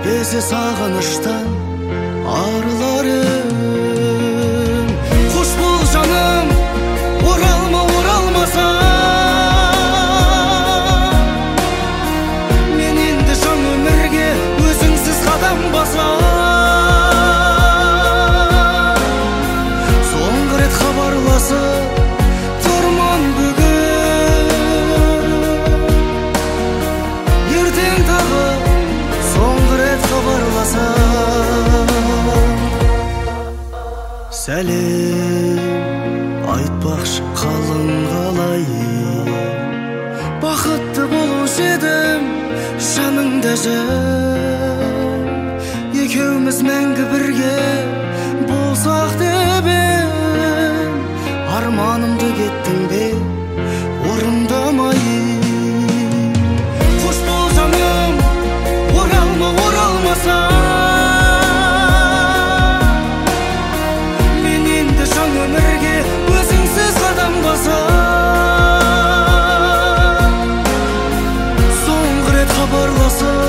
безе сағыныштан арыларым. Қош бол жаным, оралма оралмаса, мен енді жаңа өмірге өзіңсіз қадам басам. Соңғы рет хабарласып тұрман бүгін, ертең тағы соңғы рет хабарласам. Сәлем айтпақшы қалың қалай, бақытты болушы едім жаныңда жан. Екеуміз мәңгі бірге болсақ деп едім, арманымды кеттің бе орындамай. Қош бол жаным, оралма оралмаса, мен енді жаңа өмірге өзіңсіз қадам басам. Соңғы рет хабарласып